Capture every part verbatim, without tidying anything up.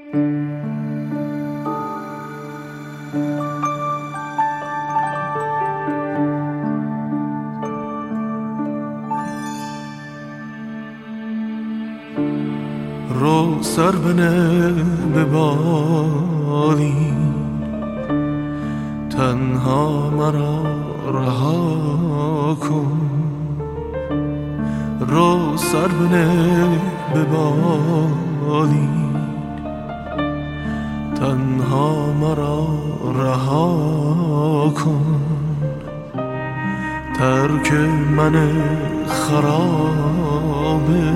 رو سر بنه به بالین، تنها مرا رها کن. رو سر بنه به بالین، تنها مرا رها کن. ترک من خرابه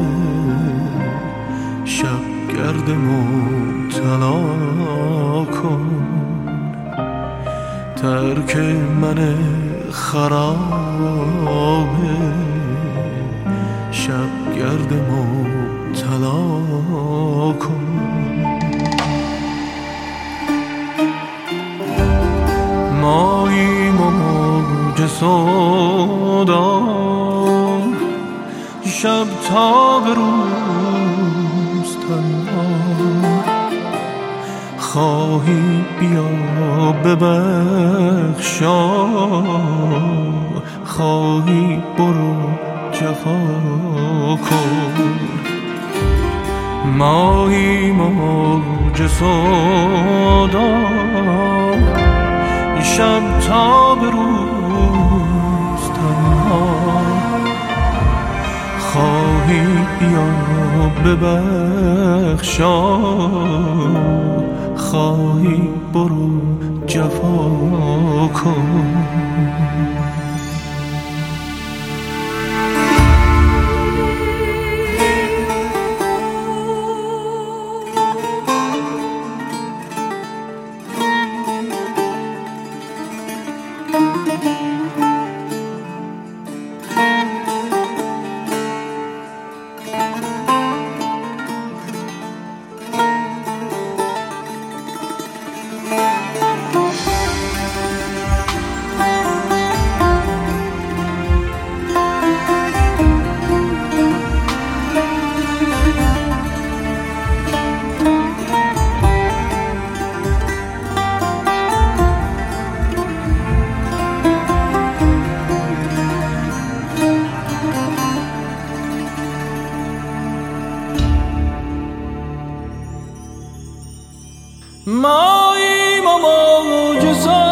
شبگرد مبتلا کن. ترک من خرابه شبگرد مبتلا کن. ماییم و موج سودا، شب تا به روز تنها. خواهی بیا ببخشا، خواهی برو جفا کن. ماییم و موج سودا، شب تا به روز تنها. خواهی بیا ببخشا، خواهی برو جفا کن. ماییم و موج